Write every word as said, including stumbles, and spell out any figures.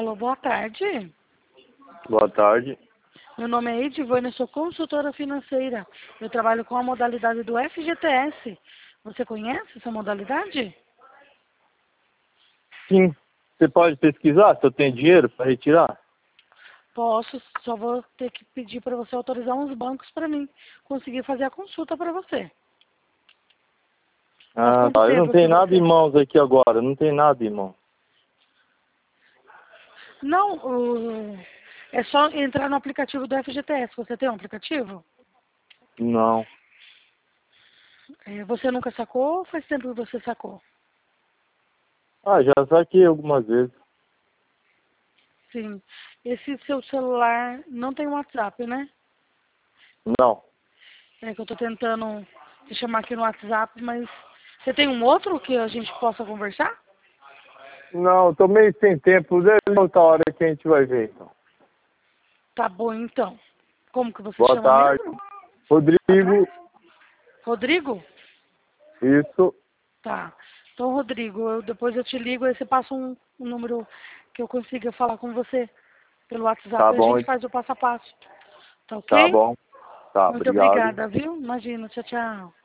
Alô, boa tarde. Boa tarde. Meu nome é Edivânia, sou consultora financeira. Eu trabalho com a modalidade do F G T S. Você conhece essa modalidade? Sim. Você pode pesquisar se eu tenho dinheiro para retirar? Posso, só vou ter que pedir para você autorizar uns bancos para mim conseguir fazer a consulta para você. Faz Ah, quanto tá. Eu não tempo tenho que nada você... em mãos aqui agora. Não tenho nada em mãos. Não, o... é só entrar no aplicativo do F G T S. Você tem um aplicativo? Não. É, você nunca sacou ou faz tempo que você sacou? Ah, já saquei algumas vezes. Sim. Esse seu celular não tem WhatsApp, né? Não. É que eu tô tentando te chamar aqui no WhatsApp, mas você tem um outro que a gente possa conversar? Não, tô meio sem tempo. Deve outra hora que a gente vai ver, então. Tá bom, então. Como que você Boa chama tarde. mesmo? Rodrigo. Rodrigo? Isso. Tá. Então, Rodrigo, eu, depois eu te ligo, aí você passa um, um número que eu consiga falar com você pelo Tá WhatsApp e a bom. gente faz o passo a passo. Tá Tá ok? bom. Tá, Muito obrigado. obrigada, viu? Imagina, tchau, tchau.